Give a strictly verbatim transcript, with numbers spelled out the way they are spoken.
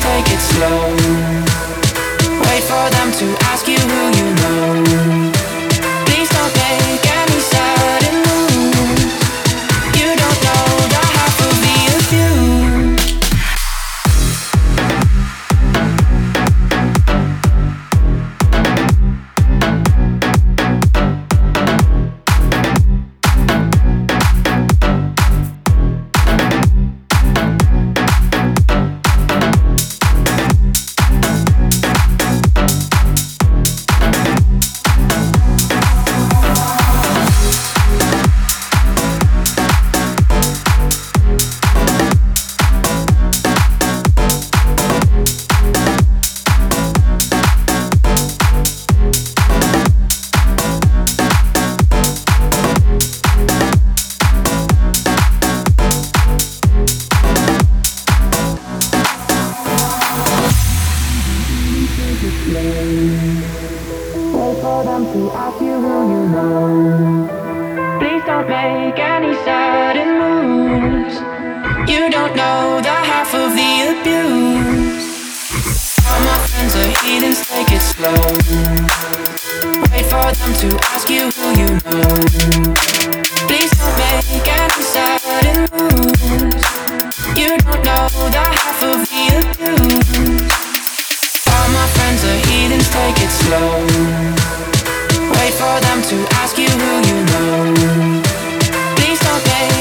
take it slow. Wait for them to ask you who you know. Please don't make any sudden moves. You don't know the half of the view. Wait for them to ask you who you know. Please don't make any sudden moves. You don't know the half of the abuse. All my friends are heathens, take it slow. Wait for them to ask you who you know. Please don't make any sudden moves. You don't know the half of the abuse. All my friends are heathens, take it slow. Wait for them to ask you who you know. Please don't make